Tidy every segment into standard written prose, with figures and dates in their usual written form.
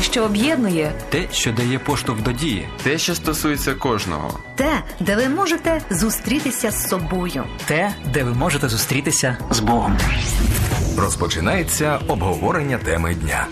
що об'єднує. Те, що дає поштовх до дії. Те, що стосується кожного. Те, де ви можете зустрітися з собою. Те, де ви можете зустрітися з Богом. Розпочинається обговорення теми дня.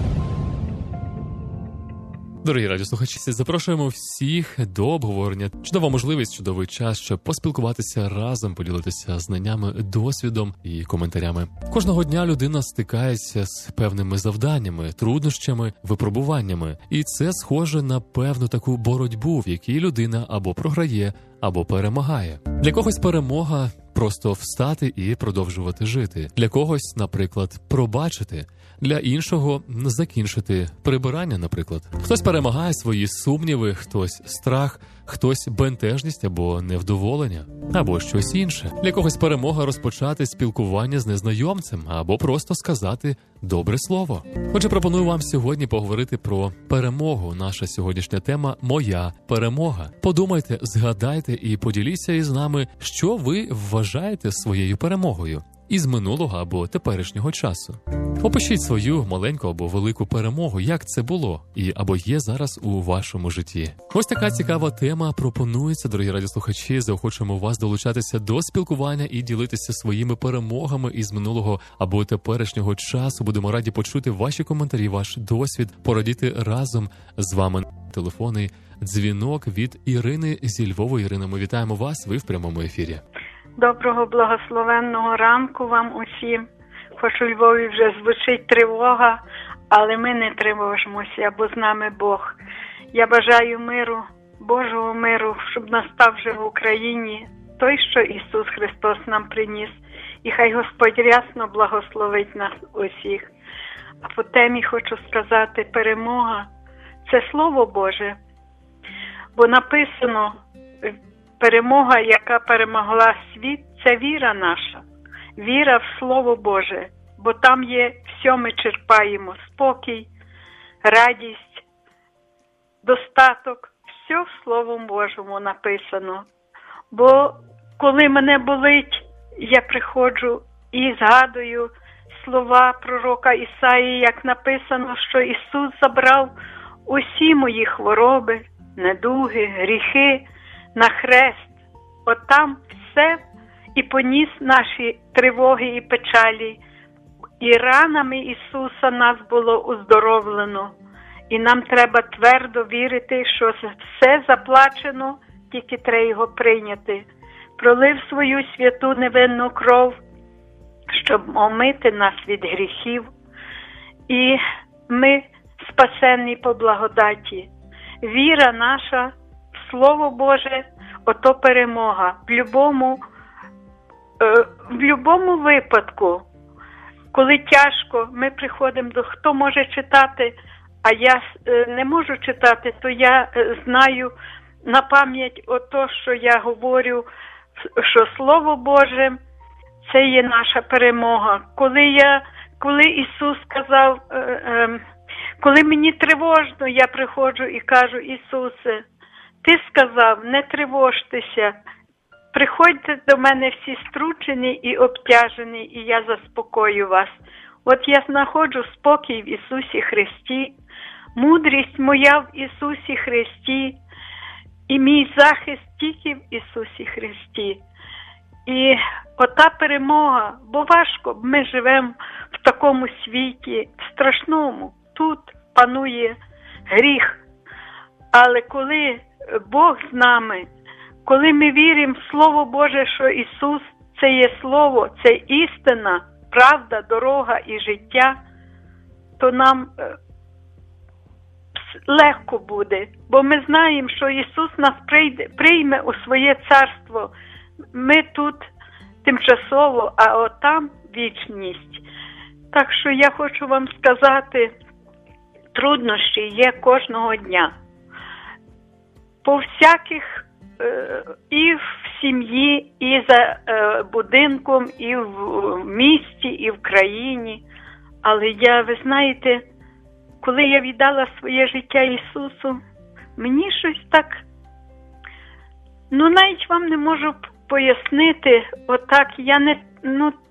Дорогі радіослухачі, запрошуємо всіх до обговорення. Чудова можливість, чудовий час, щоб поспілкуватися разом, поділитися знаннями, досвідом і коментарями. Кожного дня людина стикається з певними завданнями, труднощами, випробуваннями. І це схоже на певну таку боротьбу, в якій людина або програє, або перемагає. Для когось перемога – просто встати і продовжувати жити. Для когось, наприклад, пробачити. Для іншого – закінчити прибирання, наприклад. Хтось перемагає свої сумніви, хтось страх, хтось бентежність або невдоволення, або щось інше. Для когось перемога – розпочати спілкування з незнайомцем, або просто сказати добре слово. Отже, пропоную вам сьогодні поговорити про перемогу. Наша сьогоднішня тема – «Моя перемога». Подумайте, згадайте і поділіться із нами, що ви вважаєте своєю перемогою із минулого або теперішнього часу. Опишіть свою маленьку або велику перемогу, як це було і або є зараз у вашому житті. Ось така цікава тема пропонується, дорогі радіослухачі. Заохочуємо вас долучатися до спілкування і ділитися своїми перемогами із минулого або теперішнього часу. Будемо раді почути ваші коментарі, ваш досвід, порадіти разом з вами. Телефонний дзвінок від Ірини зі Львова. Ірина, ми вітаємо вас, ви в прямому ефірі. Доброго, благословенного ранку вам усім. Хоч у Львові вже звучить тривога, але ми не тривожимося, бо з нами Бог. Я бажаю миру, Божого миру, щоб настав вже в Україні той, що Ісус Христос нам приніс. І хай Господь рясно благословить нас усіх. А по темі хочу сказати, перемога – це Слово Боже. Бо написано, перемога, яка перемогла світ, це віра наша. Віра в Слово Боже, бо там є все, ми черпаємо: спокій, радість, достаток. Все в Словом Божому написано. Бо коли мене болить, я приходжу і згадую слова пророка Ісаї, як написано, що Ісус забрав усі мої хвороби, недуги, гріхи на хрест. От там все і поніс наші тривоги і печалі. І ранами Ісуса нас було оздоровлено. І нам треба твердо вірити, що все заплачено, тільки треба його прийняти. Пролив свою святу невинну кров, щоб омити нас від гріхів. І ми спасені по благодаті. Віра наша в Слово Боже – ото перемога. В будь-якому випадку, коли тяжко, ми приходимо до хто може читати, а я не можу читати, то я знаю на пам'ять ото, що я говорю, що Слово Боже – це є наша перемога. Коли Ісус сказав, коли мені тривожно, я приходжу і кажу: Ісусе, Ти сказав, не тривожтеся, приходьте до мене всі стручені і обтяжені, і я заспокою вас. От я знаходжу спокій в Ісусі Христі, мудрість моя в Ісусі Христі, і мій захист тільки в Ісусі Христі. І ота перемога, бо важко, ми живемо в такому світі страшному, тут панує гріх. Але коли Бог з нами, коли ми віримо в Слово Боже, що Ісус – це є Слово, це істина, правда, дорога і життя, то нам легко буде. Бо ми знаємо, що Ісус нас прийме у своє царство. Ми тут тимчасово, а отам вічність. Так що я хочу вам сказати, труднощі є кожного дня. По всяких і в сім'ї, і за будинком, і в місті, і в країні. Але ви знаєте, коли я віддала своє життя Ісусу, мені щось так, навіть вам не можу пояснити, отак, я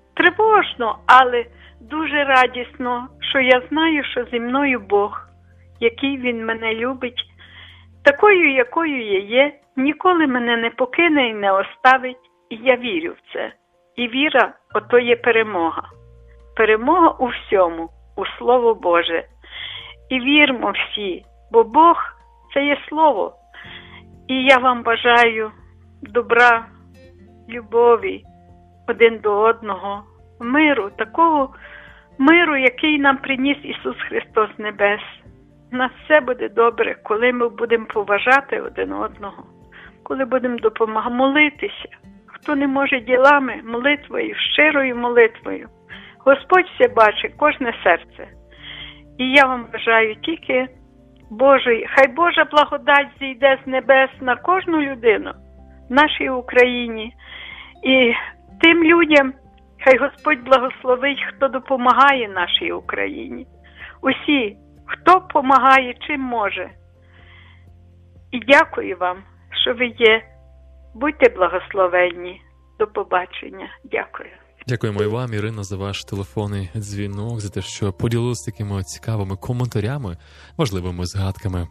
тривожно, але дуже радісно, що я знаю, що зі мною Бог. який Він мене любить, такою, якою я є, ніколи мене не покине і не оставить, і я вірю в це. І віра – ото є перемога. Перемога у всьому, у Слово Боже. І вірмо всі, бо Бог – це є Слово. І я вам бажаю добра, любові один до одного, миру, такого миру, який нам приніс Ісус Христос з небес. У нас все буде добре, коли ми будемо поважати один одного, коли будемо допомагати, молитися. Хто не може ділами, молитвою, щирою молитвою. Господь все бачить, кожне серце. І я вам бажаю тільки Божої, хай Божа благодать зійде з небес на кожну людину в нашій Україні. І тим людям, хай Господь благословить, хто допомагає нашій Україні. Усі, хто допомагає, чим може. І дякую вам, що ви є. Будьте благословенні. До побачення. Дякую. Дякуємо і вам, Ірина, за ваш телефонний дзвінок, за те, що поділилися такими цікавими коментарями, важливими згадками.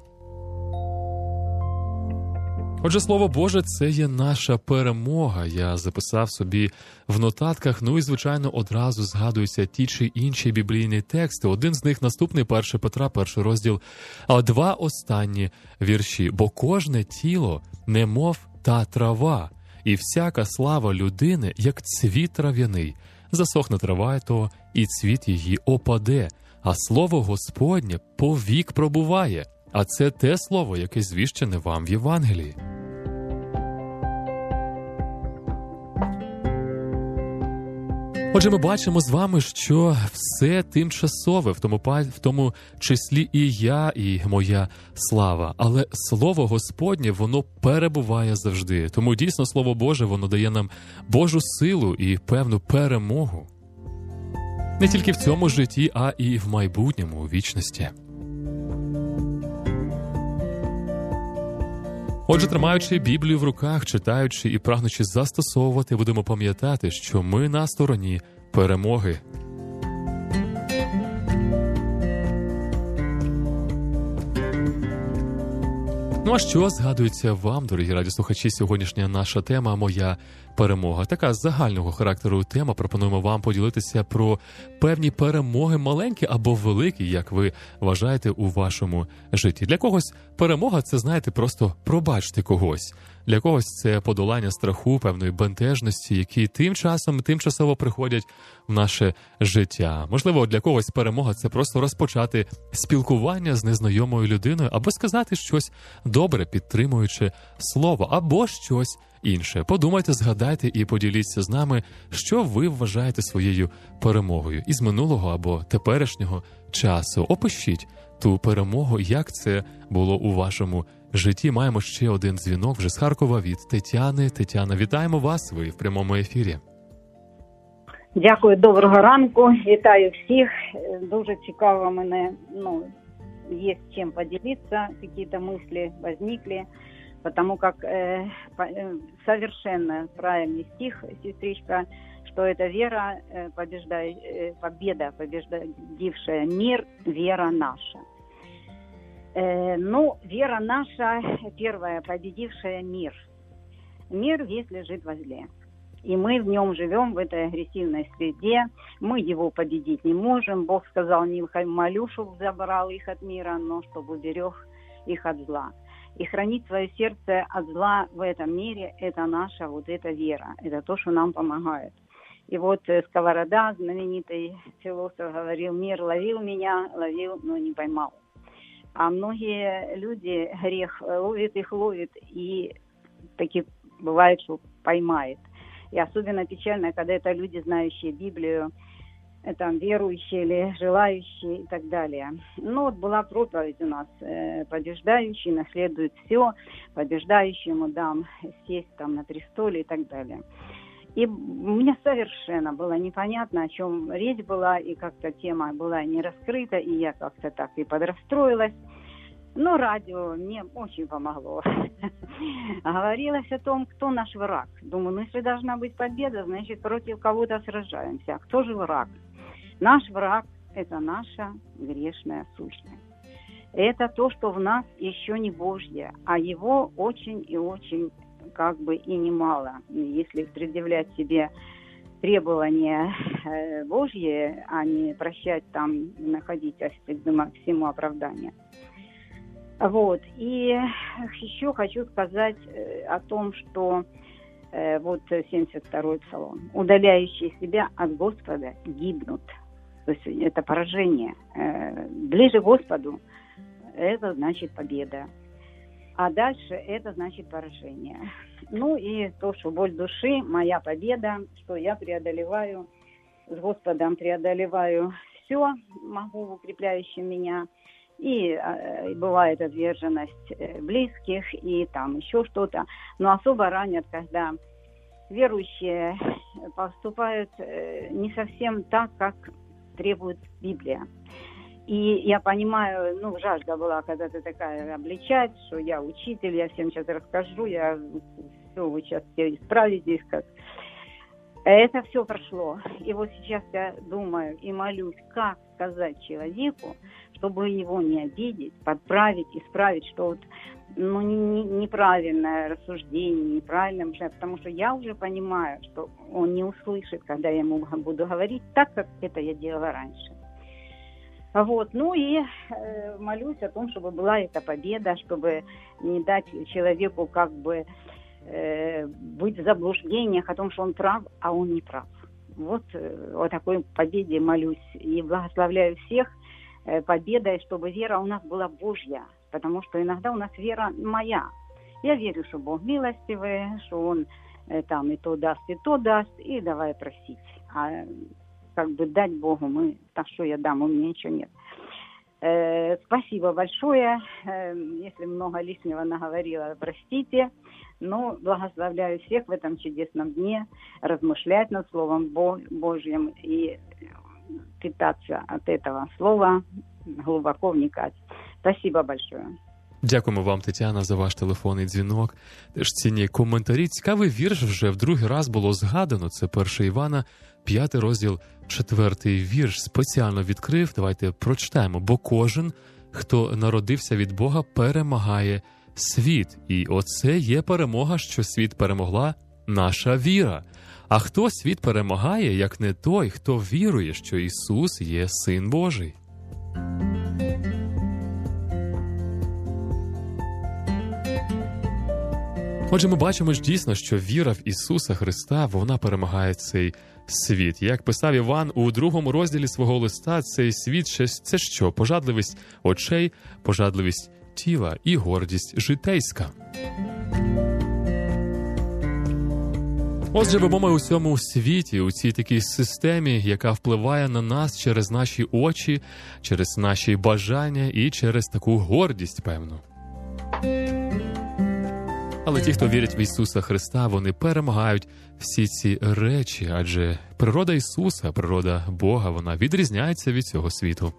Отже, Слово Боже – це є наша перемога. Я записав собі в нотатках, ну і, звичайно, одразу згадуються ті чи інші біблійні тексти. Один з них наступний, 1 Петра, 1 розділ, а 2 останні вірші. «Бо кожне тіло, немов та трава, і всяка слава людини, як цвіт трав'яний. Засохне трава то, і цвіт її опаде, а слово Господнє повік пробуває». А це те слово, яке звіщене вам в Євангелії. Отже, ми бачимо з вами, що все тимчасове, в тому числі і я, і моя слава. Але Слово Господнє, воно перебуває завжди. Тому дійсно Слово Боже, воно дає нам Божу силу і певну перемогу. Не тільки в цьому житті, а і в майбутньому, у вічності. Отже, тримаючи Біблію в руках, читаючи і прагнучи застосовувати, будемо пам'ятати, що ми на стороні перемоги. Ну а що згадується вам, дорогі радіослухачі, сьогоднішня наша тема «Моя перемога». Така загального характеру тема. Пропонуємо вам поділитися про певні перемоги, маленькі або великі, як ви вважаєте, у вашому житті. Для когось перемога – це, знаєте, просто пробачити когось. Для когось це подолання страху, певної бентежності, які тимчасово приходять в наше життя. Можливо, для когось перемога – це просто розпочати спілкування з незнайомою людиною або сказати щось добре, підтримуючи слово, або щось інше. Подумайте, згадайте і поділіться з нами, що ви вважаєте своєю перемогою із минулого або теперішнього часу. Опишіть ту перемогу, як це було у вашому житті. Маємо ще один дзвінок вже з Харкова від Тетяни. Тетяна, вітаємо вас, ви в прямому ефірі. Дякую, доброго ранку, вітаю всіх. Дуже цікаво мене, есть чем поделиться, какие-то мысли возникли, потому как совершенно правильный стих, сестричка, что это вера, победа, побеждавшая мир, вера наша. Вера наша, первая, победившая мир. Мир весь лежит возле. И мы в нем живем, в этой агрессивной среде. Мы его победить не можем. Бог сказал, не молю, чтобы забрал их от мира, но чтобы уберег их от зла. И хранить свое сердце от зла в этом мире – это наша вот эта вера. Это то, что нам помогает. И вот Сковорода, знаменитый философ, говорил, мир ловил меня, ловил, но не поймал. А многие люди грех ловит, и таки бывает, что поймает. И особенно печально, когда это люди, знающие Библию, там, верующие или желающие и так далее. Была проповедь у нас, побеждающий наследует все, побеждающему дам сесть там на престоле и так далее. И мне совершенно было непонятно, о чем речь была, и как-то тема была не раскрыта, и я как-то так и подрастроилась. Но радио мне очень помогло. Говорилось о том, кто наш враг. Думаю, если должна быть победа, значит, против кого-то сражаемся. А кто же враг? Наш враг – это наша грешная сущность. это то, что в нас еще не Божье, а его очень и очень как бы и немало. Если предъявлять себе требования Божьи, а не прощать там, находить всему оправдание. Вот. И еще хочу сказать о том, что вот 72-й псалом. Удаляющие себя от Господа гибнут. То есть это поражение. Ближе к Господу это значит победа. А дальше это значит поражение. Ну и то, что боль души, моя победа, что я преодолеваю, с Господом преодолеваю все, могу в укрепляющем меня. И бывает отверженность близких, и там еще что-то. Но особо ранят, когда верующие поступают не совсем так, как требует Библия. И я понимаю, жажда была когда-то такая обличать, что я учитель, я всем сейчас расскажу, все, вы сейчас все исправитесь. Это все прошло. И вот сейчас я думаю и молюсь, как сказать человеку, чтобы его не обидеть, подправить, исправить, что вот, неправильное рассуждение, неправильное, потому что я уже понимаю, что он не услышит, когда я ему буду говорить так, как это я делала раньше. Вот, и молюсь о том, чтобы была эта победа, чтобы не дать человеку как бы быть в заблуждениях о том, что он прав, а он не прав. Вот о такой победе молюсь и благословляю всех победой, чтобы вера у нас была Божья, потому что иногда у нас вера моя. Я верю, что Бог милостивый, что Он там и то даст, и давай просить. А как бы дать Богу так что я дам, у меня ничего нет. Спасибо большое. Если много лишнего наговорила, простите. Но благословляю всех в этом чудесном дне размышлять над Словом Божьим и питаться от этого слова, глубоко вникать. Спасибо большое. Дякуємо вам, Тетяна, за ваш телефонний дзвінок. Теж цінні коментарі. Цікавий вірш вже в другий раз було згадано. Це 1 Івана, 5 розділ, 4 вірш. Спеціально відкрив. Давайте прочитаємо. Бо кожен, хто народився від Бога, перемагає світ. І оце є перемога, що світ перемогла, наша віра. А хто світ перемагає, як не той, хто вірує, що Ісус є Син Божий? Отже, ми бачимо ж дійсно, що віра в Ісуса Христа, вона перемагає цей світ. Як писав Іван у 2 розділі свого листа, цей світ – це що? Пожадливість очей, пожадливість тіла і гордість житейська. Отже, ми у цьому світі, у цій такій системі, яка впливає на нас через наші очі, через наші бажання і через таку гордість, певно. Але ті, хто вірять в Ісуса Христа, вони перемагають всі ці речі, адже природа Ісуса, природа Бога, вона відрізняється від цього світу.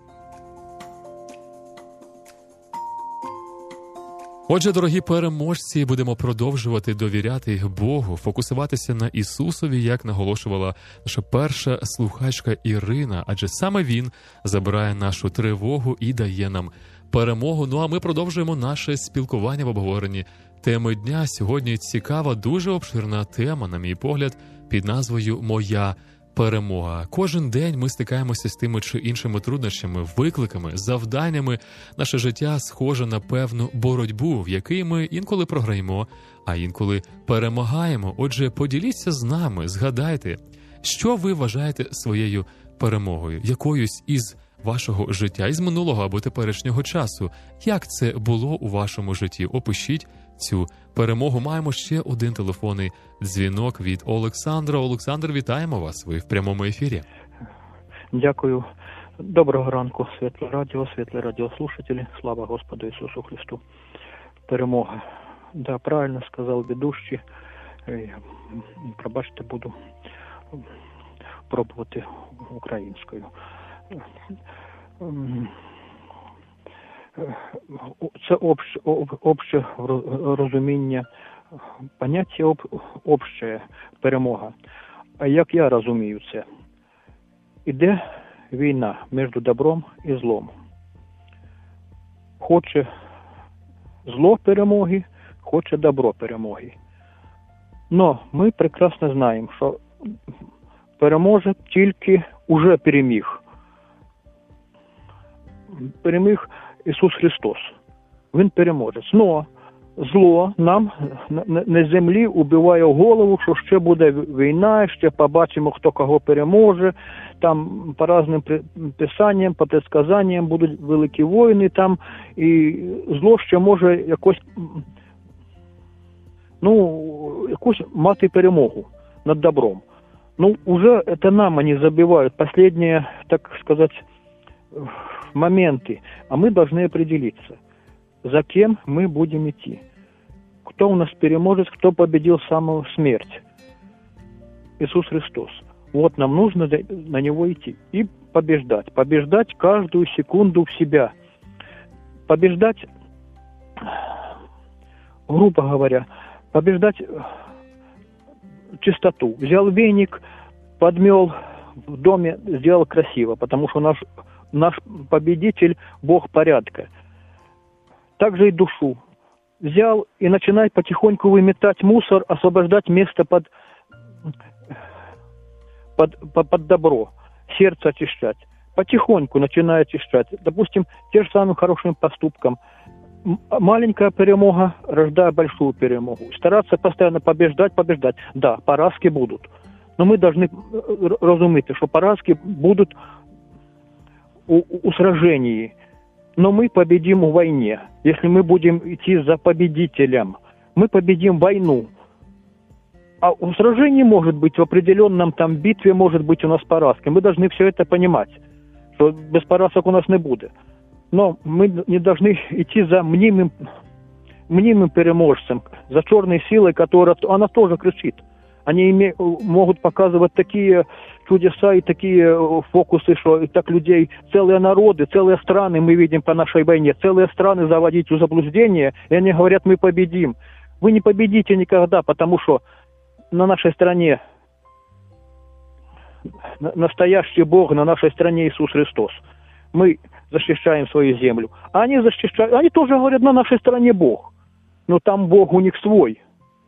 Отже, дорогі переможці, будемо продовжувати довіряти Богу, фокусуватися на Ісусові, як наголошувала наша перша слухачка Ірина, адже саме Він забирає нашу тривогу і дає нам перемогу. Ну а ми продовжуємо наше спілкування в обговоренні теми дня. Сьогодні цікава, дуже обширна тема, на мій погляд, під назвою «Моя перемога». Кожен день ми стикаємося з тими чи іншими труднощами, викликами, завданнями. Наше життя схоже на певну боротьбу, в якій ми інколи програємо, а інколи перемагаємо. Отже, поділіться з нами, згадайте, що ви вважаєте своєю перемогою, якоюсь із вашого життя, із минулого або теперішнього часу. Як це було у вашому житті? Опишіть цю перемогу. Маємо ще один телефонний дзвінок від Олександра. Олександр, вітаємо вас. Ви в прямому ефірі. Дякую. Доброго ранку, світле радіослушателі. Слава Господу Ісусу Христу. Перемога. Да, правильно сказав ведущий. Пробачте, буду пробувати українською. Це обще розуміння, поняття обще перемога. А як я розумію це? Іде війна між добром і злом. хоче зло перемоги, хоче добро перемоги. Но ми прекрасно знаємо, що переможе тільки уже переміг. Переміг Ісус Христос. Він переможець. Но зло нам на землі убиває голову, що ще буде війна, ще побачимо, хто кого переможе. Там по різним писанням, по предсказанням будуть великі війни там, і зло ще може якусь мати перемогу над добром. Уже это нам они забивают последние, так сказать, моменты, а мы должны определиться, за кем мы будем идти. Кто у нас переможец, кто победил самую смерть? Иисус Христос. Вот нам нужно на Него идти и побеждать. Побеждать каждую секунду в себя. Побеждать, грубо говоря, побеждать чистоту. Взял веник, подмел в доме, сделал красиво, потому что наш победитель – Бог порядка. Также и душу. Взял и начинай потихоньку выметать мусор, освобождать место под добро, сердце очищать. Потихоньку начинай очищать. Допустим, те же самым хорошим поступком. Маленькая перемога рождает большую перемогу. Стараться постоянно побеждать. Да, поразки будут. Но мы должны розуміти, що поразки будут у сражении. Но мы победим в войне. Если мы будем идти за победителем, мы победим войну. А в сражении может быть, в определенном там битве может быть у нас поразка. Мы должны все это понимать, что без поразок у нас не будет. Но мы не должны идти за мнимым переможцем, за черной силой, которая, она тоже кричит. Они могут показывать такие чудеса и такие фокусы, что и так людей, целые народы, целые страны мы видим по нашей войне, целые страны заводить в заблуждение, и они говорят, мы победим. Вы не победите никогда, потому что на нашей стране настоящий Бог, на нашей стране Иисус Христос. Мы защищаем свою землю. А они защищают, они тоже говорят, на нашей стороне Бог. Но там Бог у них свой.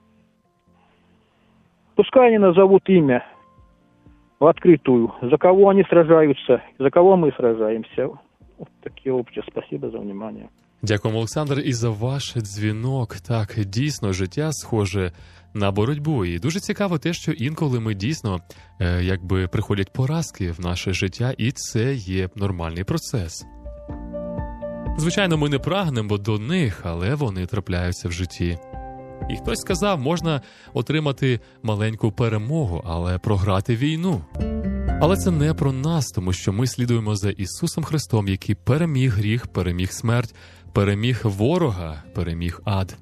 Пускай они назовут имя в открытую, за кого они сражаются, за кого мы сражаемся. Вот такие общие. Спасибо за внимание. Дякуємо, Олександр, і за ваш дзвінок. Так, дійсно, життя схоже на боротьбу. І дуже цікаво те, що інколи ми дійсно, приходять поразки в наше життя, і це є нормальний процес. Звичайно, ми не прагнемо до них, але вони трапляються в житті. І хтось сказав, можна отримати маленьку перемогу, але програти війну. Але це не про нас, тому що ми слідуємо за Ісусом Христом, який переміг гріх, переміг смерть, переміг ворога, переміг ад.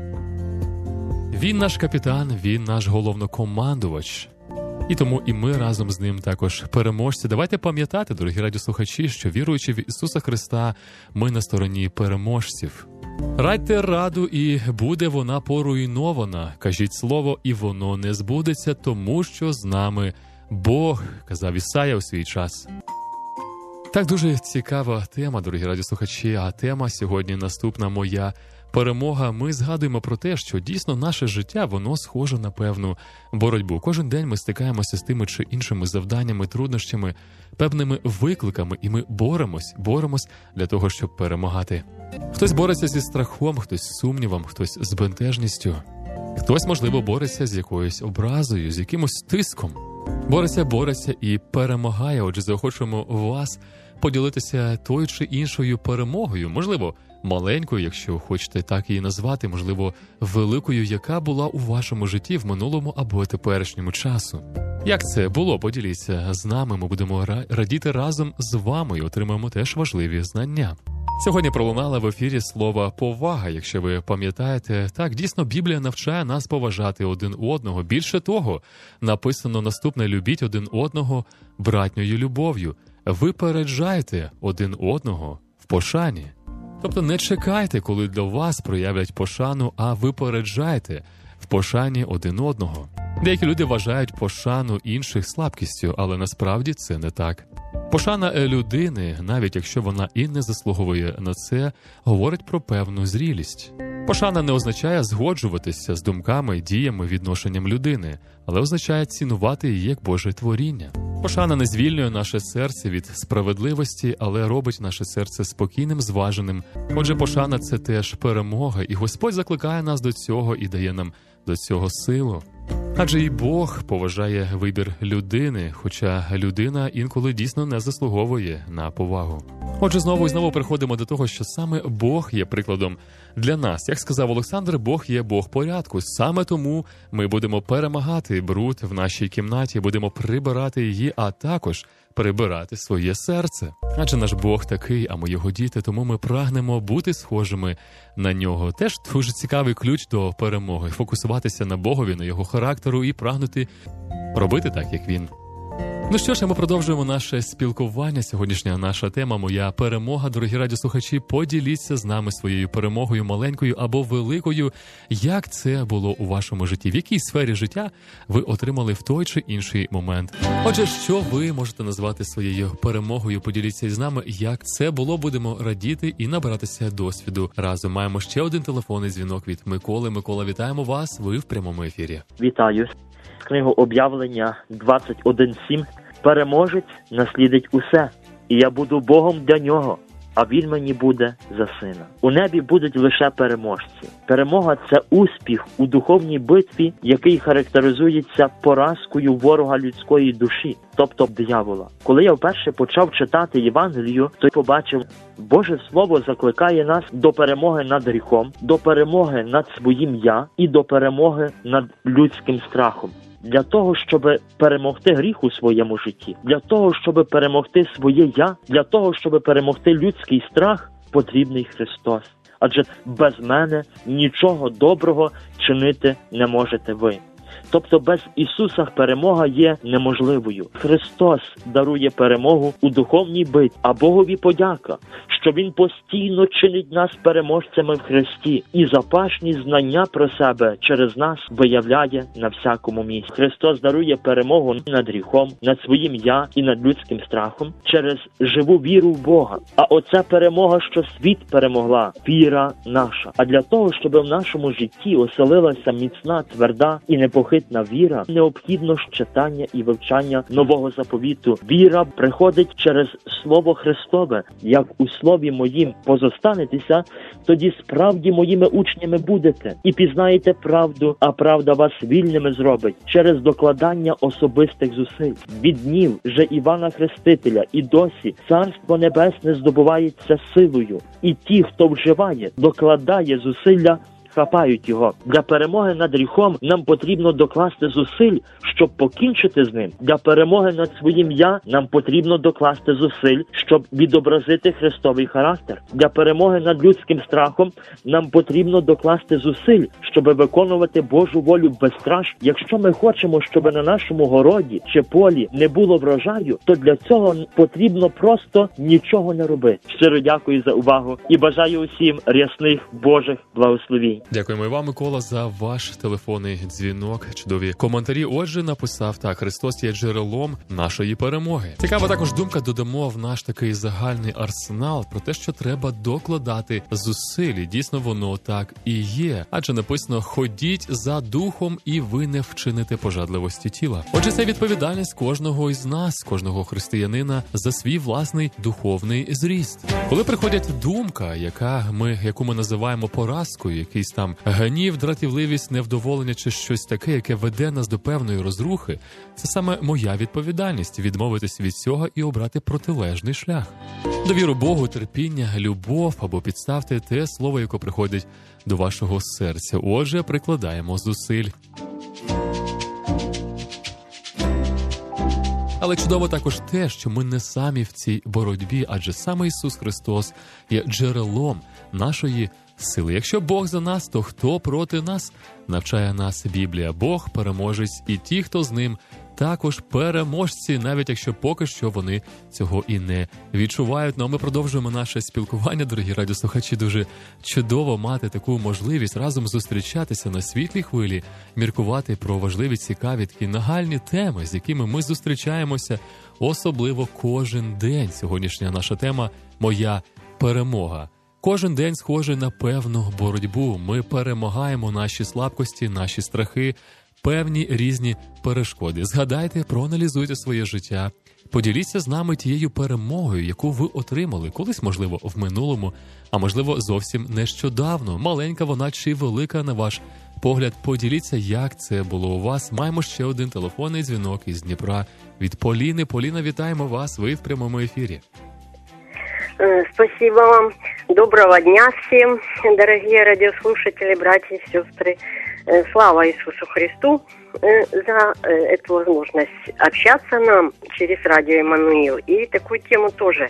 Він наш капітан, він наш головнокомандувач. І тому і ми разом з ним також переможці. Давайте пам'ятати, дорогі радіослухачі, що віруючи в Ісуса Христа, ми на стороні переможців. Радьте раду, і буде вона поруйнована. Кажіть слово, і воно не збудеться, тому що з нами Бог, казав Ісая у свій час. Так, дуже цікава тема, дорогі радіослухачі, а тема сьогодні наступна моя перемога. Ми згадуємо про те, що дійсно наше життя, воно схоже на певну боротьбу. Кожен день ми стикаємося з тими чи іншими завданнями, труднощами, певними викликами, і ми боремось для того, щоб перемагати. Хтось бореться зі страхом, хтось з сумнівом, хтось з бентежністю. Хтось, можливо, бореться з якоюсь образою, з якимось тиском. Бореться і перемагає. Отже, заохочуємо вас поділитися тою чи іншою перемогою. Можливо, маленькою, якщо хочете так її назвати, можливо, великою, яка була у вашому житті в минулому або теперішньому часу. Як це було? Поділіться з нами, ми будемо радіти разом з вами і отримаємо теж важливі знання. Сьогодні пролунало в ефірі слово «повага». Якщо ви пам'ятаєте, так, дійсно, Біблія навчає нас поважати один одного. Більше того, написано наступне: «Любіть один одного братньою любов'ю». Випереджайте один одного в пошані. Тобто не чекайте, коли до вас проявлять пошану, а випереджайте в пошані один одного. Деякі люди вважають пошану інших слабкістю, але насправді це не так. Пошана людини, навіть якщо вона і не заслуговує на це, говорить про певну зрілість. Пошана не означає згоджуватися з думками, діями, відношенням людини, але означає цінувати її як Боже творіння. Пошана не звільнює наше серце від справедливості, але робить наше серце спокійним, зваженим. Отже, пошана – це теж перемога, і Господь закликає нас до цього і дає нам до цього силу. Адже і Бог поважає вибір людини, хоча людина інколи дійсно не заслуговує на повагу. Отже, знову і знову приходимо до того, що саме Бог є прикладом для нас. Як сказав Олександр, Бог є Бог порядку. Саме тому ми будемо перемагати бруд в нашій кімнаті, будемо прибирати її, а також прибирати своє серце. Адже наш Бог такий, а ми його діти, тому ми прагнемо бути схожими на нього. Теж дуже цікавий ключ до перемоги. Фокусуватися на Богові, на його характеру і прагнути робити так, як він. Ну що ж, ми продовжуємо наше спілкування. Сьогоднішня наша тема «Моя перемога». Дорогі радіослухачі, поділіться з нами своєю перемогою, маленькою або великою. Як це було у вашому житті? В якій сфері життя ви отримали в той чи інший момент? Отже, що ви можете назвати своєю перемогою? Поділіться із нами, як це було. Будемо радіти і набиратися досвіду разом. Маємо ще один телефонний дзвінок від Миколи. Микола, вітаємо вас. Ви в прямому ефірі. Вітаю. Книгу Об'явлення 21:7. Переможець наслідить усе, і я буду Богом для нього, а він мені буде за сина. У небі будуть лише переможці. Перемога – це успіх у духовній битві, який характеризується поразкою ворога людської душі, тобто диявола. Коли я вперше почав читати Євангелію, то побачив, Боже Слово закликає нас до перемоги над гріхом, до перемоги над своїм «я» і до перемоги над людським страхом. Для того, щоб перемогти гріх у своєму житті, для того, щоб перемогти своє «я», для того, щоб перемогти людський страх, потрібний Христос. Адже без мене нічого доброго чинити не можете ви. Тобто без Ісуса перемога є неможливою. Христос дарує перемогу у духовній битві, а Богові подяка, що Він постійно чинить нас переможцями в Христі і запашні знання про себе через нас виявляє на всякому місці. Христос дарує перемогу над гріхом, над своїм «я» і над людським страхом через живу віру в Бога. А оця перемога, що світ перемогла, віра наша. А для того, щоб в нашому житті оселилася міцна, тверда і непохитна віра, необхідно читання і вивчання Нового Заповіту. Віра приходить через Слово Христове. Як у Слові моїм позостанетеся, тоді справді моїми учнями будете і пізнаєте правду, а правда вас вільними зробить через докладання особистих зусиль. Від днів же Івана Хрестителя і досі Царство Небесне здобувається силою, і ті, хто вживає, докладає зусилля, хапають його. Для перемоги над гріхом нам потрібно докласти зусиль, щоб покінчити з ним. Для перемоги над своїм «я» нам потрібно докласти зусиль, щоб відобразити Христовий характер. Для перемоги над людським страхом нам потрібно докласти зусиль, щоб виконувати Божу волю безстрашно. Якщо ми хочемо, щоб на нашому городі чи полі не було врожаю, то для цього потрібно просто нічого не робити. Щиро дякую за увагу і бажаю усім рясних Божих благословінь. Дякуємо і вам, Микола, за ваш телефонний дзвінок. Чудові коментарі. Отже, написав так: Христос є джерелом нашої перемоги. Цікава також думка, додамо в наш такий загальний арсенал про те, що треба докладати зусиль. І дійсно воно так і є. Адже написано: ходіть за духом, і ви не вчините пожадливості тіла. Отже, це відповідальність кожного із нас, кожного християнина за свій власний духовний зріст. Коли приходить думка, яку ми називаємо поразкою, якийсь там гнів, дратівливість, невдоволення чи щось таке, яке веде нас до певної розрухи, це саме моя відповідальність – відмовитись від цього і обрати протилежний шлях. Довіру Богу, терпіння, любов або підставте те слово, яке приходить до вашого серця. Отже, прикладаємо зусиль. Але чудово також те, що ми не самі в цій боротьбі, адже саме Ісус Христос є джерелом нашої сили. Якщо Бог за нас, то хто проти нас? Навчає нас Біблія. Бог – переможець, і ті, хто з ним, також переможці, навіть якщо поки що вони цього і не відчувають. Ну а ми продовжуємо наше спілкування, дорогі радіослухачі. Дуже чудово мати таку можливість разом зустрічатися на світлій хвилі, міркувати про важливі, цікаві, такі нагальні теми, з якими ми зустрічаємося, особливо кожен день. Сьогоднішня наша тема «Моя перемога». Кожен день схожий на певну боротьбу. Ми перемагаємо наші слабкості, наші страхи, певні різні перешкоди. Згадайте, проаналізуйте своє життя. Поділіться з нами тією перемогою, яку ви отримали. Колись, можливо, в минулому, а можливо, зовсім нещодавно. Маленька вона чи велика, на ваш погляд. Поділіться, як це було у вас. Маємо ще один телефонний дзвінок із Дніпра від Поліни. Поліна, вітаємо вас. Ви в прямому ефірі. Спасибо вам. Доброго дня всем, дорогие радиослушатели, братья и сестры. Слава Иисусу Христу за эту возможность общаться нам через радио Эммануил и такую тему тоже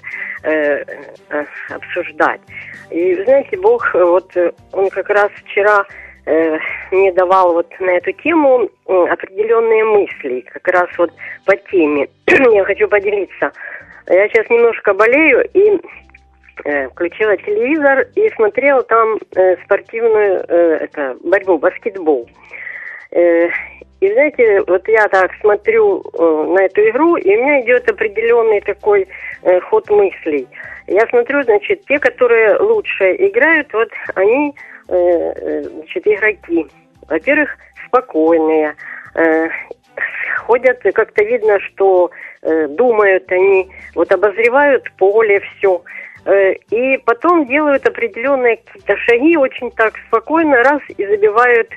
обсуждать. И знаете, Бог, вот Он как раз вчера мне давал вот на эту тему определенные мысли, как раз вот по теме. Я хочу поделиться. Я сейчас немножко болею и включила телевизор и смотрела там спортивную борьбу, баскетбол. И знаете, вот я так смотрю на эту игру, и у меня идет определенный такой ход мыслей. Я смотрю, значит, те, которые лучше играют, вот они, значит, игроки. Во-первых, спокойные, ходят, как-то видно, что думают они, вот обозревают поле, все. И потом делают определенные какие-то шаги, очень так спокойно, раз, и забивают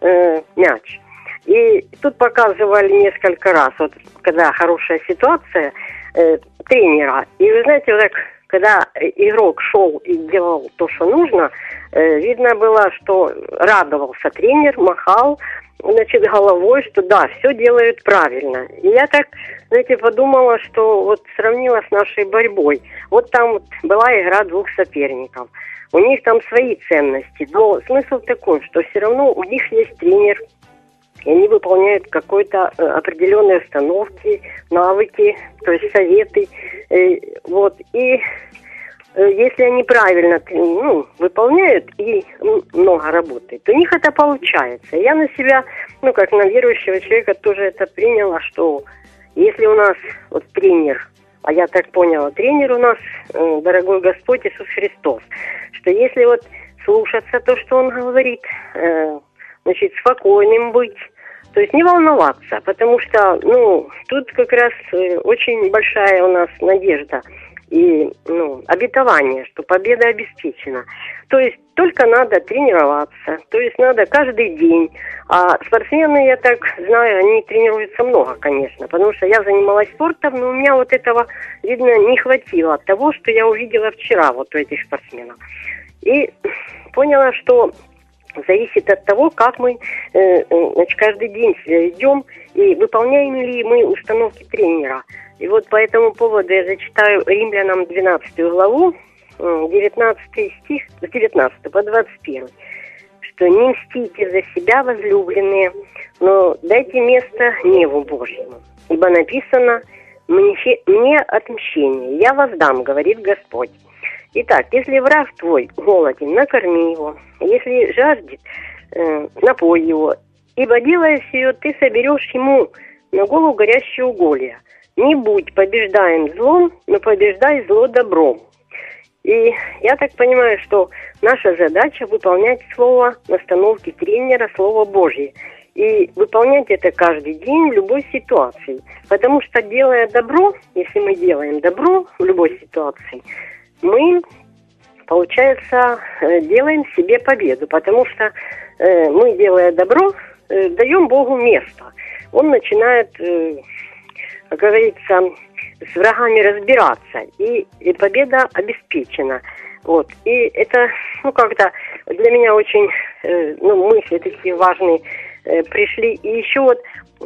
мяч. И тут показывали несколько раз, вот когда хорошая ситуация, тренера. И вы знаете, вот так, когда игрок шел и делал то, что нужно, видно было, что радовался тренер, махал, значит, головой, что да, все делают правильно. И я так, знаете, подумала, что вот сравнила с нашей борьбой. Вот там вот была игра двух соперников. У них там свои ценности. Но смысл такой, что все равно у них есть тренер, и они выполняют какой-то определенные установки, навыки, то есть советы. Вот. И если они правильно выполняют и много работают, то у них это получается. Я на себя, как на верующего человека, тоже это приняла, что если у нас вот тренер, а я так поняла, тренер у нас дорогой Господь Иисус Христос, что если вот слушаться то, что Он говорит, значит, спокойным быть, то есть не волноваться, потому что, тут как раз очень большая у нас надежда и, обетование, что победа обеспечена. То есть только надо тренироваться, то есть надо каждый день. А спортсмены, я так знаю, они тренируются много, конечно, потому что я занималась спортом, но у меня вот этого, видно, не хватило от того, что я увидела вчера вот у этих спортсменов. И поняла, что зависит от того, как мы каждый день себя ведем и выполняем ли мы установки тренера. И вот по этому поводу я зачитаю Римлянам 12 главу, 19 стих, с 19 по 21, что «Не мстите за себя, возлюбленные, но дайте место гневу Божьему, ибо написано: мне отмщение, я воздам, говорит Господь. Итак, если враг твой голоден, накорми его, если жаждет, напой его, ибо делая сие, ты соберешь ему на голову горящее уголье. Не будь побеждаем злом, но побеждай зло добром». И я так понимаю, что наша задача выполнять слово настановки тренера, слово Божье. И выполнять это каждый день в любой ситуации. Потому что, делая добро, если мы делаем добро в любой ситуации, мы, получается, делаем себе победу. Потому что мы, делая добро, даем Богу место. Он начинает, как говорится, с врагами разбираться, и победа обеспечена. Вот. И это, как-то для меня очень, мысли такие важные пришли. И еще вот,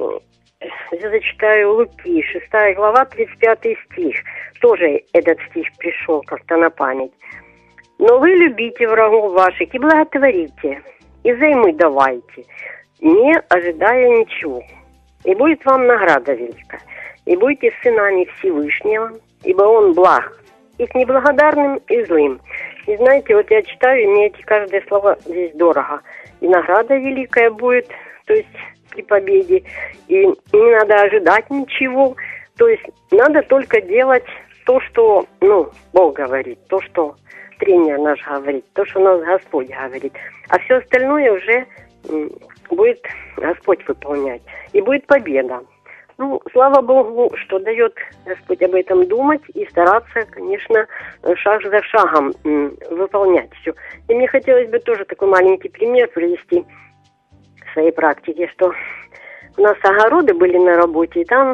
я зачитаю Луки, 6 глава, 35 стих. Тоже этот стих пришел как-то на память. «Но вы любите врагов ваших и благотворите, и взаймы давайте, не ожидая ничего. и будет вам награда великая. И будете сынами Всевышнего, ибо Он благ и к неблагодарным, и злым. И знаете, вот я читаю, и мне эти каждое слово здесь дорого. И награда великая будет, то есть при победе, и не надо ожидать ничего, то есть надо только делать то, что, Бог говорит, то, что тренер наш говорит, то, что нас Господь говорит. А все остальное уже будет Господь выполнять. И будет победа. Слава Богу, что дает Господь об этом думать и стараться, конечно, шаг за шагом выполнять все. И мне хотелось бы тоже такой маленький пример привести в своей практике, что у нас огороды были на работе, и там,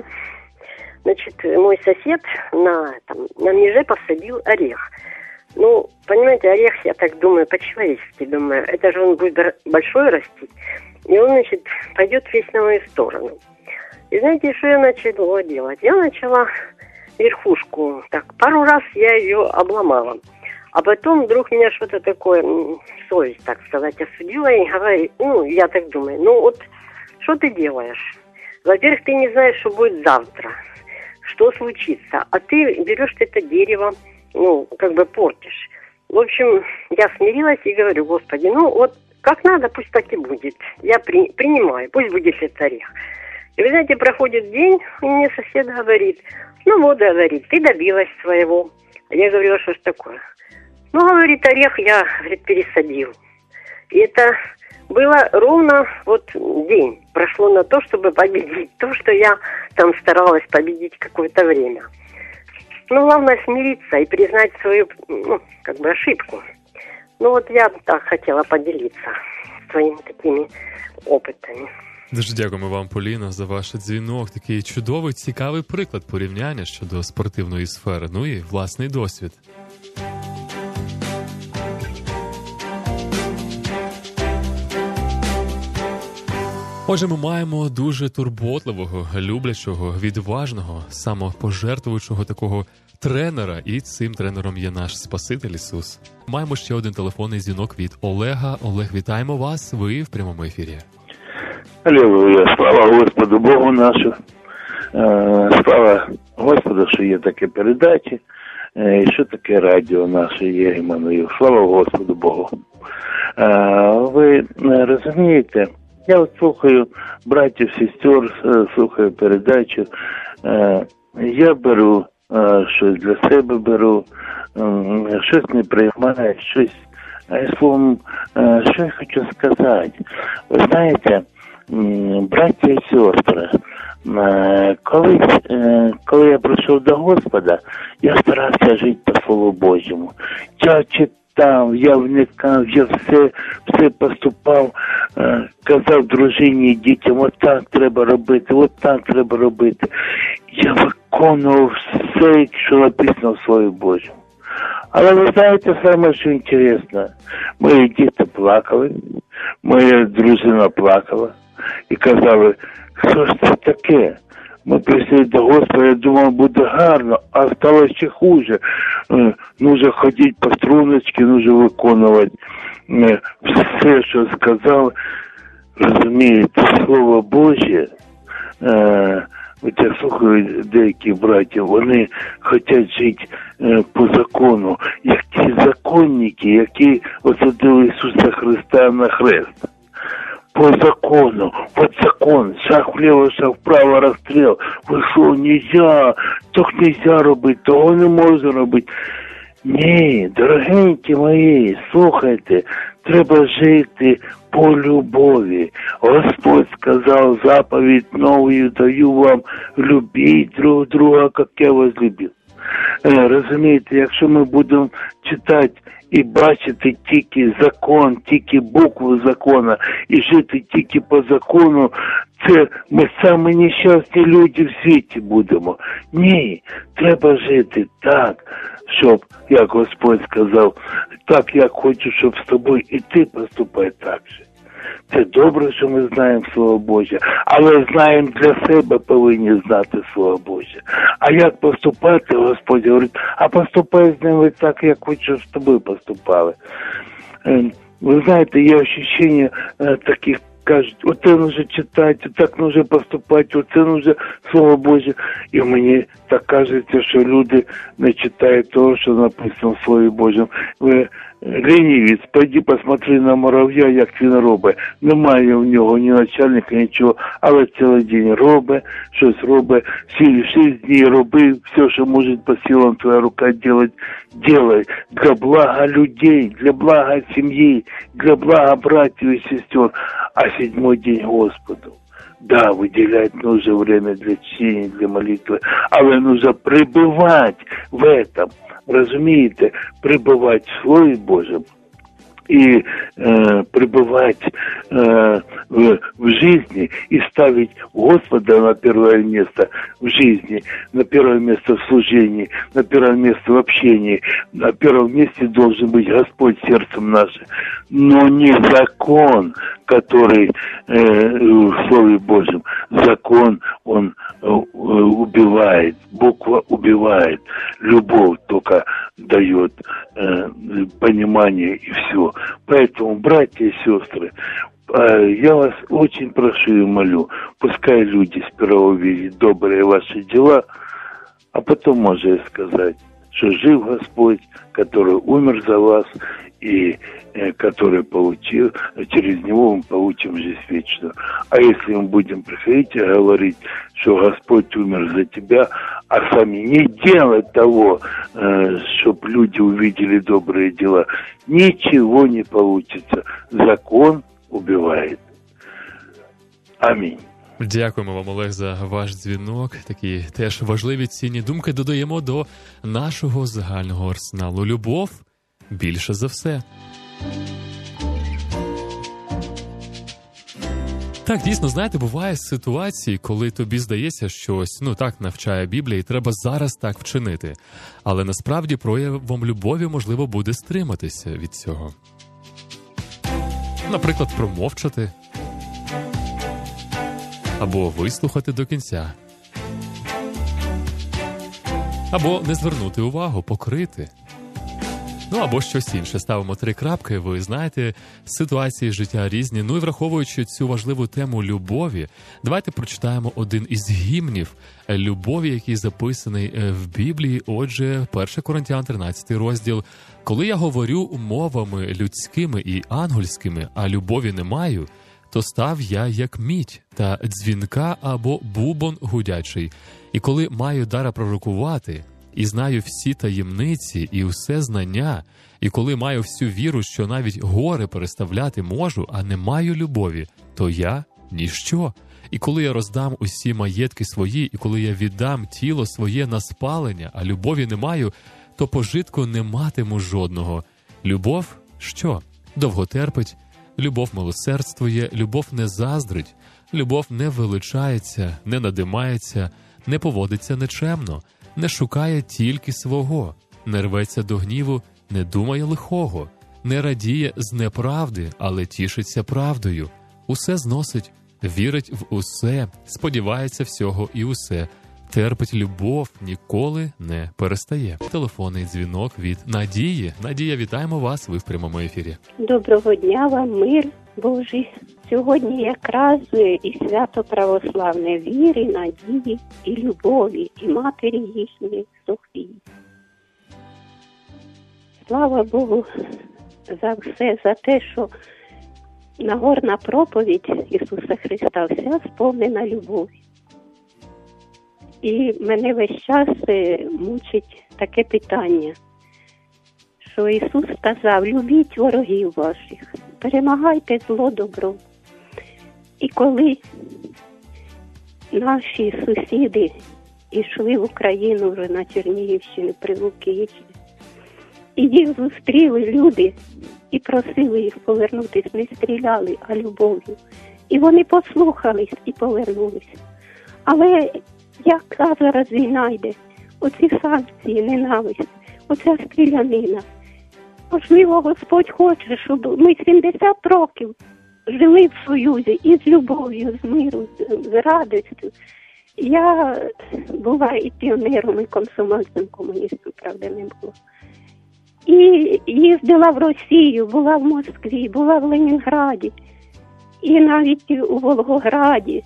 мой сосед на меже посадил орех. Понимаете, орех, я так думаю, по-человечески думаю, это же он будет большой расти, и он, пойдет весь на мою сторону. И знаете, что я начала делать? Я начала верхушку, пару раз я ее обломала. А потом вдруг меня что-то такое, совесть, так сказать, осудила и говорит, я так думаю, что ты делаешь? Во-первых, ты не знаешь, что будет завтра, что случится, а ты берешь это дерево, портишь. В общем, я смирилась и говорю, Господи, как надо, пусть так и будет. Я принимаю, пусть будет этот орех. И вы знаете, проходит день, и мне сосед говорит, говорит, ты добилась своего. А я говорю, а что ж такое? Говорит, орех я, пересадил. И это было ровно день. Прошло на то, чтобы победить то, что я там старалась победить какое-то время. Главное смириться и признать свою, ошибку. Я так хотела поделиться своими такими опытами. Дуже дякуємо вам, Поліна, за ваш дзвінок. Такий чудовий, цікавий приклад порівняння щодо спортивної сфери. І власний досвід. Отже, ми маємо дуже турботливого, люблячого, відважного, самопожертвуючого такого тренера, і цим тренером є наш Спаситель Ісус. Маємо ще один телефонний дзвінок від Олега. Олег, вітаємо вас, ви в прямому ефірі. Алілуя, слава Господу Богу нашу, слава Господу, що є такі передачі, і що таке радіо наше є, Іммануїл. Слава Господу Богу. Ви розумієте, я слухаю братів, сестер, слухаю передачу, я беру щось для себе беру, щось не приймаю, щось, словом, що я хочу сказати. Ви знаєте, браття і сестри, коли я прийшов до Господа, я старався жити по Слову Божому. Я читав, я вникав, я все поступав, казав дружині і дітям, отак треба робити, отак треба робити. Я виконував все, що написано в Слові Божому. Але ви знаєте, саме, що інтересно, мої діти плакали, моя дружина плакала і казали, що ж це таке? Ми прийшли до Господа, я думав, буде гарно, а стало ще хуже. Нужно ходити по струночці, нужно виконувати все, що сказав. Розумієте, Слово Боже, от я слухаю деяких братів, вони хочуть жити по закону, як ті законники, які осудили Ісуса Христа на хрест. По закону, вот закон, шаг влево, шаг вправо, розстріл. Ви що, нельзя, так нельзя робити, того не можна робити. Ні, дорогенькі мої, слухайте, треба жити по любові. Господь сказав, заповідь новую даю вам, любіть друг друга, як я вас любив. Розумієте, якщо ми будемо читати і бачити тільки закон, тільки букву закона, і жити тільки по закону, це ми самі нещасні люди в світі будемо. Ні, треба жити так, щоб, як Господь сказав, так, як хочу, щоб з тобою і ти поступай так же. Це добре, що ми знаємо Слово Боже, але знаємо для себе, повинні знати Слово Боже. А як поступати, Господь говорить, а поступай з ними так, як хочу, щоб з тобою поступали. Ви знаєте, є ощущення таких кажуть, оце нужно читати, так нужно поступати, оце нужно Слово Боже. І мені так кажеться, що люди не читають того, що написано в Слові Божому. Лінівець, пойди посмотри на мурав'я, як він робить. Немає в нього ні начальника, нічого, але цілий день робить, щось робить. 6 днів роби, все, що може по силам твоя рука делать, делай. Для блага людей, для блага сім'ї, для блага братів і сестер. А 7-й день Господу. Да, выделять нужно время для чтения, для молитвы, але нужно пребывать в этом, разумеете, пребывать в Слове Божьем и пребывать в жизни и ставить Господа на первое место в жизни, на первое место в служении, на первое место в общении. На первом месте должен быть Господь сердцем нашим, но не закон, который в Слове Божьем. Закон, он убивает, буква убивает, любовь только дает понимание и все. Поэтому, братья и сестры, я вас очень прошу и молю, пускай люди сперва увидят добрые ваши дела, а потом можно сказать, что жив Господь, который умер за вас, и который получил, через него мы получим жизнь вечную. А если мы будем приходить и говорить, что Господь умер за тебя, а сами не делать того, чтобы люди увидели добрые дела, ничего не получится. Закон убивает. Аминь. Дякуємо вам, Олег, за ваш дзвінок. Такі теж важливі цінні думки додаємо до нашого загального арсеналу. Любов більше за все. Так, дійсно, знаєте, буває ситуації, коли тобі здається, що ось, так навчає Біблія, і треба зараз так вчинити. Але насправді проявом любові можливо буде стриматися від цього. Наприклад, промовчати. Або вислухати до кінця. Або не звернути увагу, покрити. Або щось інше. Ставимо 3 крапки, ви знаєте, ситуації життя різні. І враховуючи цю важливу тему любові, давайте прочитаємо один із гімнів любові, який записаний в Біблії. Отже, 1 Коринтян 13 розділ. «Коли я говорю мовами людськими і ангельськими, а любові не маю, то став я як мідь та дзвінка або бубон гудячий. І коли маю дара пророкувати, і знаю всі таємниці і усе знання, і коли маю всю віру, що навіть гори переставляти можу, а не маю любові, то я ніщо. І коли я роздам усі маєтки свої, і коли я віддам тіло своє на спалення, а любові не маю, то пожитку не матиму жодного. Любов що? Довго терпить, любов милосердствує, любов не заздрить, любов не величається, не надимається, не поводиться нечемно, не шукає тільки свого, не рветься до гніву, не думає лихого, не радіє з неправди, але тішиться правдою. Усе зносить, вірить в усе, сподівається всього і усе. Терпить любов, ніколи не перестає. Телефонний дзвінок від Надії. Надія, вітаємо вас, ви в прямому ефірі. Доброго дня вам, мир Божий. Сьогодні якраз і свято православне віри, надії і любові, і матері їхньої Софії. Слава Богу за все, за те, що Нагорна проповідь Ісуса Христа вся сповнена любові. І мене весь час мучить таке питання, що Ісус сказав: любіть ворогів ваших, перемагайте зло добром. І коли наші сусіди йшли в Україну вже на Чернігівщину, при Лукичі, і їх зустріли люди і просили їх повернутися, не стріляли, а любов'ю. І вони послухались і повернулися. Але яка зараз війна йде? Оці санкції, ненависть, оця стрілянина. Можливо, Господь хоче, щоб ми 70 років жили в Союзі і з любов'ю, з миром, з радістю. Я була і піонером, і комсомольцем, комуністом, правда, не було. І їздила в Росію, була в Москві, була в Ленінграді. і навіть у Волгограді.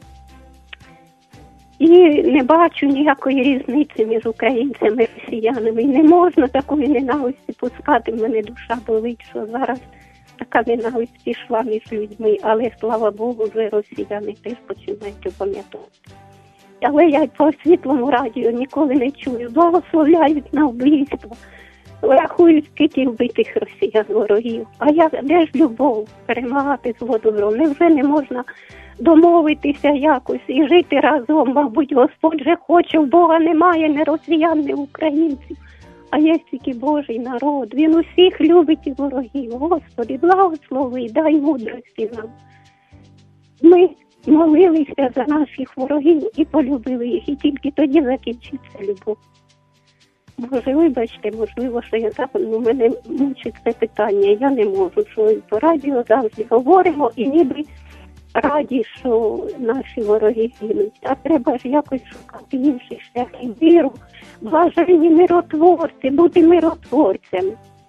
І не бачу ніякої різниці між українцями і росіянами. І не можна такої ненависті пускати. В мене душа болить, що зараз така ненависть пішла між людьми. Але, слава Богу, вже росіяни теж починають опам'ятовувати. Але я по світлому радіо ніколи не чую. Благословляють на вбивство. Рахують, скільки вбитих росіян ворогів. А де ж любов перемагати зло добром? Невже не можна домовитися якось і жити разом? Мабуть, Господь же хоче, в Бога немає ні росіян, ні українців. А є тільки Божий народ. Він усіх любить і ворогів. Господи, благослови, дай мудрості нам. Ми молилися за наших ворогів і полюбили їх. І тільки тоді закінчиться любов. Може, вибачте, можливо, що я так, мене мучить це питання. Я не можу, що по радіо завжди говоримо і ніби раді, що наші вороги гинуть. А треба ж якось шукати інший шлях і віру. Блаженні миротворці, бути миротворцями.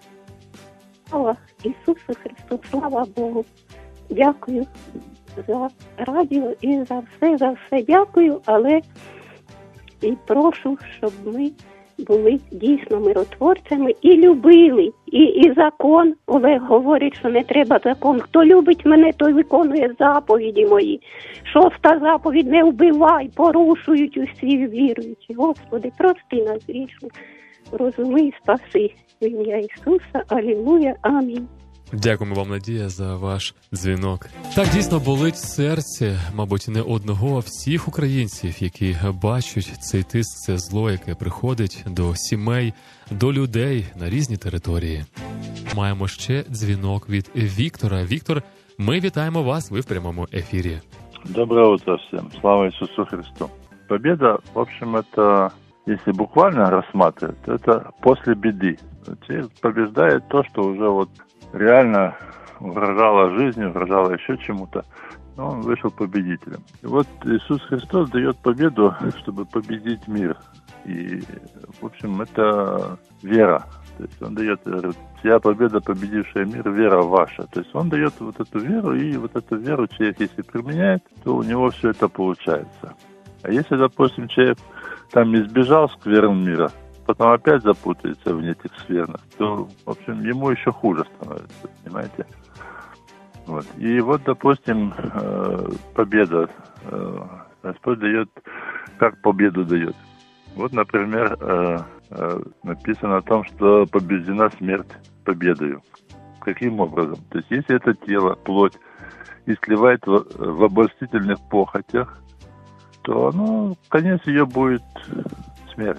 Слава Ісусу Христу, слава Богу. Дякую за радіо і за все дякую, але і прошу, щоб ми були дійсно миротворцями і любили. І закон, Олег говорить, що не треба закон. Хто любить мене, той виконує заповіді мої. 6 заповідь: не вбивай, порушують усі віруючі. Господи, прости нас грішних, розуми і спаси. В ім'я Ісуса, алілуя, амінь. Дякуємо вам, Надія, за ваш дзвінок. Так, дійсно болить серце, мабуть, не одного, а всіх українців, які бачать цей тиск, це зло, яке приходить до сімей, до людей на різні території. Маємо ще дзвінок від Віктора. Віктор, ми вітаємо вас, ви в прямому ефірі. Доброе утро всем. Слава Иисусу Христу. Победа, в общем, это, если буквально рассматривать, это после беды. Человек побеждает то, что уже вот реально угрожало жизни, угрожало еще чему-то, но он вышел победителем. И вот Иисус Христос дает победу, чтобы победить мир. И, в общем, это вера. То есть он дает, говорит, вся победа, победившая мир, вера ваша. То есть он дает вот эту веру, и вот эту веру человек, если применяет, то у него все это получается. А если, допустим, человек там избежал скверн мира, потом опять запутается в этих сквернах, то, в общем, ему еще хуже становится, понимаете? Вот. И вот, допустим, победа. Господь дает, как победу дает. Вот, например, написано о том, что побеждена смерть победою. Каким образом? То есть, если это тело, плоть, истлевает в обольстительных похотях, то, конец ее будет смерть.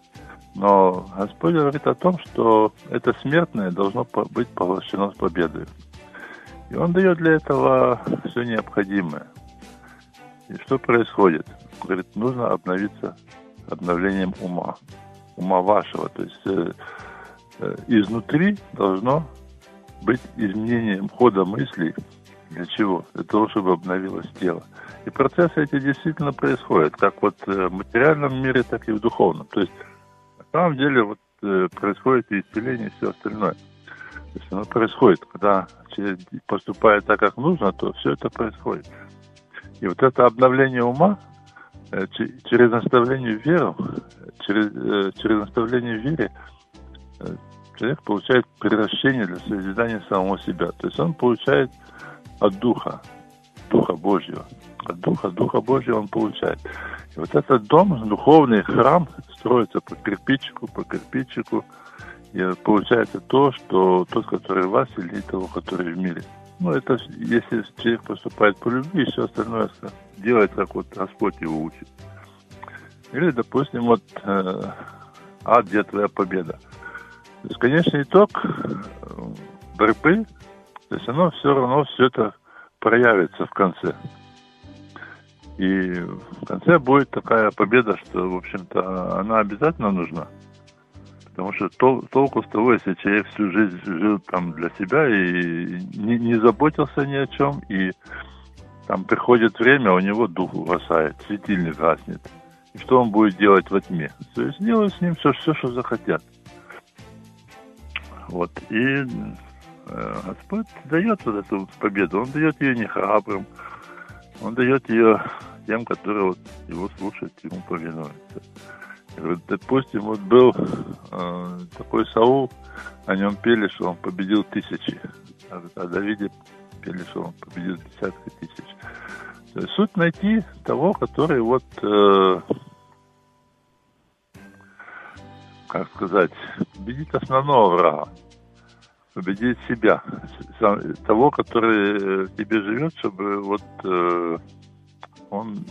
Но Господь говорит о том, что это смертное должно быть поглощено с победой. И Он дает для этого все необходимое. И что происходит? Говорит, нужно обновиться обновлением ума вашего. То есть изнутри должно быть изменением хода мыслей. Для чего? Для того, чтобы обновилось тело. И процессы эти действительно происходят, как вот в материальном мире, так и в духовном. То есть на самом деле вот происходит и исцеление, и все остальное. То есть оно происходит, когда человек поступает так, как нужно, то все это происходит. И вот это обновление ума через наставление в веру, через наставление в вере человек получает превращение для созидания самого себя. То есть он получает от Духа Божьего. От Духа Божьего он получает. И вот этот дом, духовный храм, строится по кирпичику, и получается то, что тот, который в вас, сильнее того, который в мире. Это если человек поступает по любви, и все остальное делает, как вот Господь его учит. Или, допустим, вот ад, где твоя победа. То есть, конечный итог борьбы, то есть оно все равно все это проявится в конце. И в конце будет такая победа, что, в общем-то, она обязательно нужна. Потому что толку с того, если человек всю жизнь жил там для себя и не заботился ни о чем, и там приходит время, у него дух угасает, светильник гаснет. И что он будет делать во тьме? То есть делают с ним все, что захотят. Вот. И Господь дает вот эту победу. Он дает ее не храбрым. Он дает ее тем, которые вот его слушают, ему повинуются. И вот, допустим, вот был такой Саул, о нем пели, что он победил тысячи. А Давиде пели, что он победил десятки тысяч. То есть суть найти того, который вот, как сказать, победить основного врага. Победить себя, того, который в тебе живет, чтобы вот он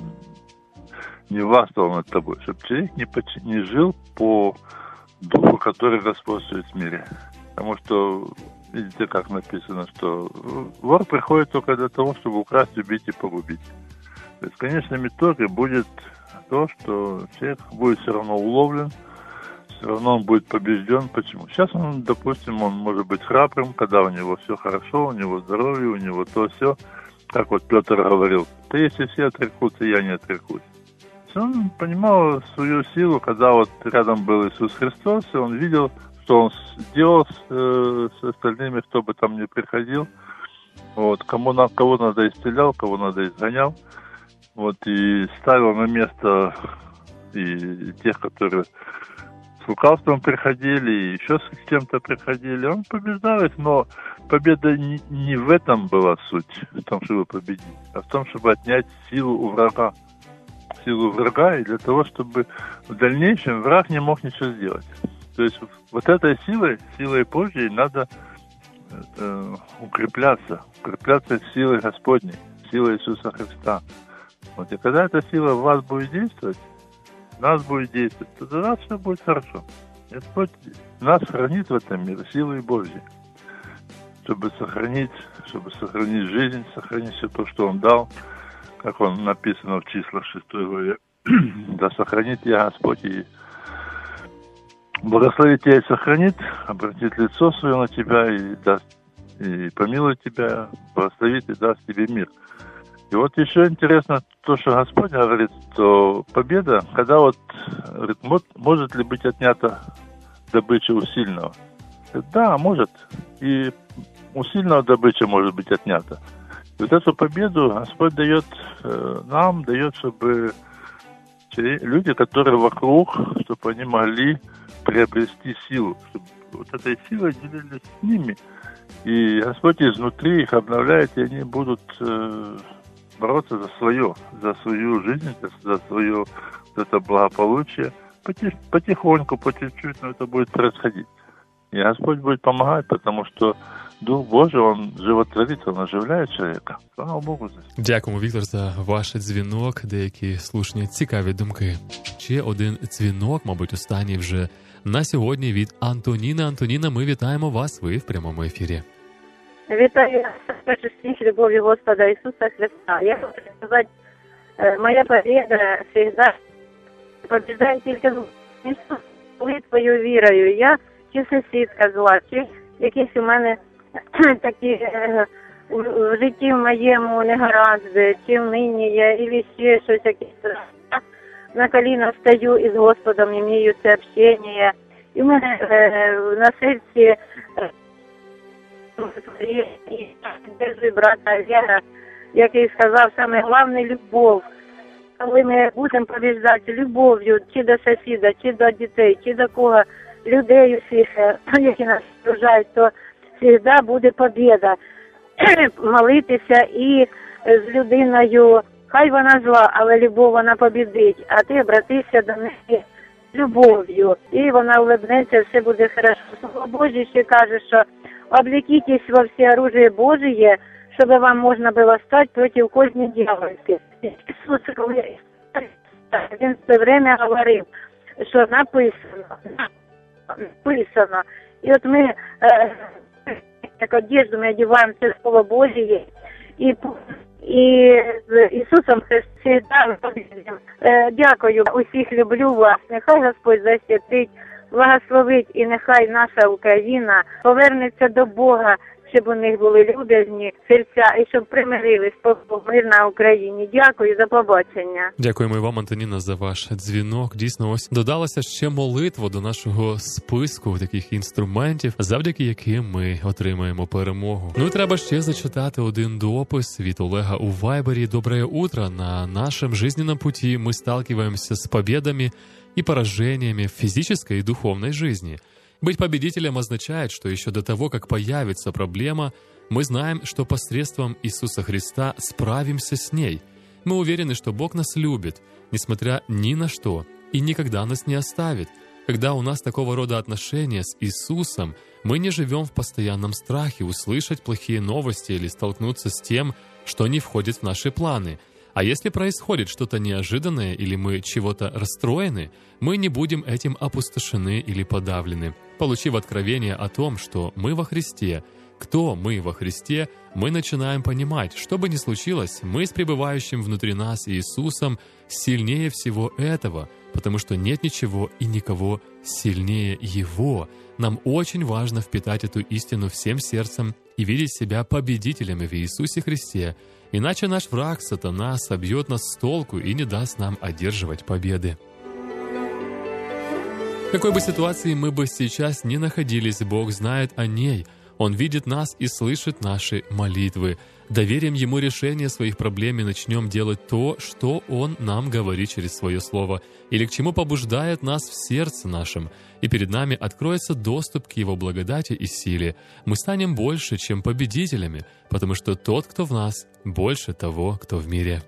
не властвовал над тобой, чтобы человек не жил по духу, который господствует в мире. Потому что, видите, как написано, что вор приходит только для того, чтобы украсть, убить и погубить. То есть в конечном итоге будет то, что человек будет все равно уловлен, все равно он будет побежден. Почему? Сейчас он, допустим, он может быть храбрым, когда у него все хорошо, у него здоровье, у него то все. Как вот Петр говорил, да если все отрекутся, я не отрекусь. Он понимал свою силу, когда вот рядом был Иисус Христос, и он видел, что он сделал с остальными, кто бы там ни приходил. Вот, кого надо исцелял, кого надо изгонял. Вот, и ставил на место и тех, которые с лукавством приходили, и еще с кем-то приходили. Он побеждает, но победа не в этом была суть, в том, чтобы победить, а в том, чтобы отнять силу у врага. Силу врага, и для того, чтобы в дальнейшем враг не мог ничего сделать. То есть вот этой силой Божьей надо укрепляться силой Господней, силой Иисуса Христа. Вот, и когда эта сила в вас будет действовать, в нас будет действовать, то тогда все будет хорошо. Господь нас хранит в этом мире силой Божьей, чтобы сохранить жизнь, сохранить все то, что Он дал, как Он написано в числах 6 главе. Да сохранит тебя Господь и благословит тебя и сохранит, обратит лицо свое на тебя и даст, и помилует тебя, благословит и даст тебе мир. И вот еще интересно то, что Господь говорит, что победа, когда вот, говорит, может ли быть отнята добыча у сильного? Да, может. И у сильного добыча может быть отнята. И вот эту победу Господь дает нам, дает, чтобы люди, которые вокруг, чтобы они могли приобрести силу, чтобы вот этой силой делились с ними. И Господь изнутри их обновляет, и они будут бороться за свою жизнь, за свое вот это благополучие. Потихоньку, по чуть-чуть, но это будет происходить. И Господь будет помогать, потому что Дух Божий, Он животворит, Он оживляє чоловіка. Слава Богу. Дякуємо, Віктор, за ваш дзвінок, деякі слушні, цікаві думки. Ще один дзвінок, мабуть, останній вже на сьогодні від Антоніни. Антоніна, ми вітаємо вас, ви в прямому ефірі. Вітаю всіх любові Господа Ісуса Христа. Я хочу сказати, моя победа завжди побіждає тільки молитвою, вірою. Я чи сусідка зла, чи якісь у мене такі в житті в моєму негаразди, чи в нині є, і ще щось якесь. На коліна встаю і з Господом імею це общення. І в мене на серці держи брата Вера, який сказав, саме головне любов. Коли ми будемо побіждати любов'ю чи до сусіда, чи до дітей, чи до кого, людей усіх, які нас окружають, то завжди буде побіда. Молитися і з людиною, хай вона зла, але любов вона побідить, а ти обратися до неї любов'ю, і вона улыбнеться, все буде хорошо. Слово Божє ще каже, що облекитесь во все оружие Божие, щоб вам можна було стати проти кожної дьявольки. Ісус, коли він все время говорив, що написано. І от ми як одежду ми одягаємо це Слово Божє, і з Ісусом Христом. Дякую, усіх люблю вас. Нехай Господь засвятить, благословить, і нехай наша Україна повернеться до Бога щоб у них були любезні серця і щоб примирились мир на Україні. Дякую, за побачення. Дякуємо і вам, Антоніна, за ваш дзвінок. Дійсно, ось додалася ще молитва до нашого списку таких інструментів, завдяки яким ми отримаємо перемогу. Ну і треба ще зачитати один допис від Олега у Вайбері. Доброе утро. На нашем жизненном пути мы сталкиваемся с победами и поражениями в физической и духовной жизни. Быть победителем означает, что еще до того, как появится проблема, мы знаем, что посредством Иисуса Христа справимся с ней. Мы уверены, что Бог нас любит, несмотря ни на что, и никогда нас не оставит. Когда у нас такого рода отношения с Иисусом, мы не живем в постоянном страхе услышать плохие новости или столкнуться с тем, что не входит в наши планы. А если происходит что-то неожиданное или мы чего-то расстроены, мы не будем этим опустошены или подавлены. Получив откровение о том, что мы во Христе, кто мы во Христе, мы начинаем понимать, что бы ни случилось, мы с пребывающим внутри нас Иисусом сильнее всего этого, потому что нет ничего и никого сильнее Его. Нам очень важно впитать эту истину всем сердцем и видеть себя победителями в Иисусе Христе, иначе наш враг, сатана, собьет нас с толку и не даст нам одерживать победы. В какой бы ситуации мы бы сейчас ни находились, Бог знает о ней. Он видит нас и слышит наши молитвы. Доверим Ему решение своих проблем и начнем делать то, что Он нам говорит через Свое Слово, или к чему побуждает нас в сердце нашем, и перед нами откроется доступ к Его благодати и силе. Мы станем больше, чем победителями, потому что тот, кто в нас, больше того, кто в мире.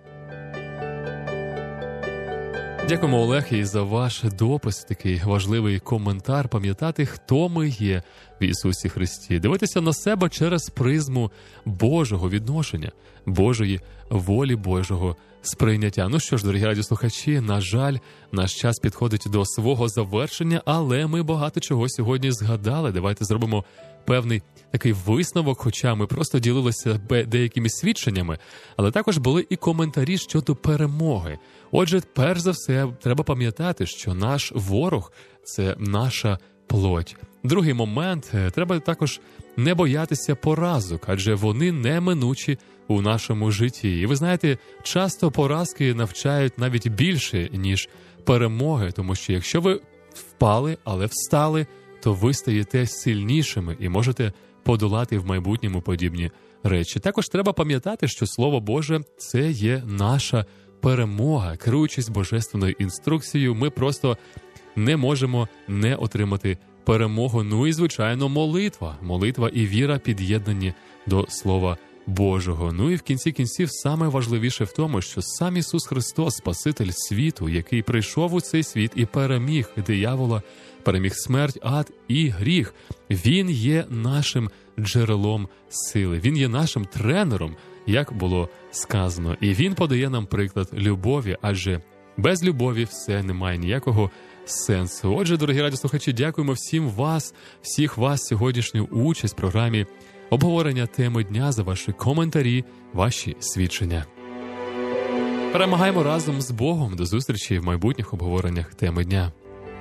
Дякуємо, Олег, і за ваш допис, такий важливий коментар, пам'ятати, хто ми є в Ісусі Христі. Дивитися на себе через призму Божого відношення, Божої волі, Божого сприйняття. Ну що ж, дорогі радіослухачі, на жаль, наш час підходить до свого завершення, але ми багато чого сьогодні згадали. Давайте зробимо певний такий висновок, хоча ми просто ділилися деякими свідченнями, але також були і коментарі щодо перемоги. Отже, перш за все, треба пам'ятати, що наш ворог – це наша плоть. Другий момент – треба також не боятися поразок, адже вони неминучі у нашому житті. І ви знаєте, часто поразки навчають навіть більше, ніж перемоги, тому що якщо ви впали, але встали, то ви стаєте сильнішими і можете подолати в майбутньому подібні речі. Також треба пам'ятати, що Слово Боже – це є наша перемога. Керуючись божественною інструкцією, ми просто не можемо не отримати перемогу. Ну і, звичайно, молитва. Молитва і віра під'єднані до Слова Божого. Ну і в кінці кінців саме важливіше в тому, що сам Ісус Христос, Спаситель світу, який прийшов у цей світ і переміг диявола, переміг смерть, ад і гріх. Він є нашим джерелом сили. Він є нашим тренером, як було сказано. І Він подає нам приклад любові, адже без любові все не має ніякого сенсу. Отже, дорогі радіослухачі, дякуємо всіх вас сьогоднішню участь в програмі обговорення теми дня, за ваші коментарі, ваші свідчення. Перемагаємо разом з Богом. До зустрічі в майбутніх обговореннях теми дня.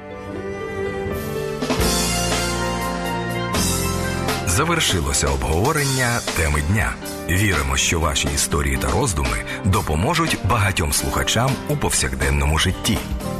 Завершилося обговорення теми дня. Віримо, що ваші історії та роздуми допоможуть багатьом слухачам у повсякденному житті.